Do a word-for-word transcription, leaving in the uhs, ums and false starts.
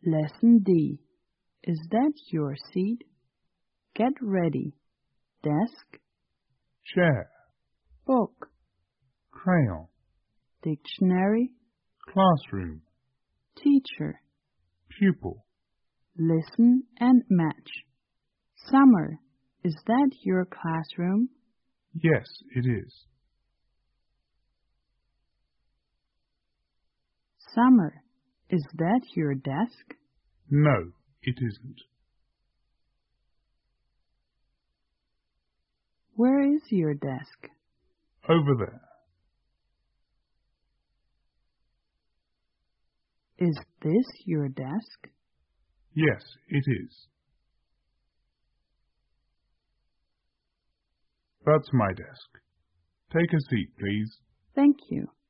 Lesson D. Is that your seat? Get ready. Desk. Chair. Book. Crayon. Dictionary. Classroom. Teacher. Pupil. Listen and match. Summer. Is that your classroom? Yes, it is. Summer. Is that your desk? No, it isn't. Where is your desk? Over there. Is this your desk? Yes, it is. That's my desk. Take a seat, please. Thank you.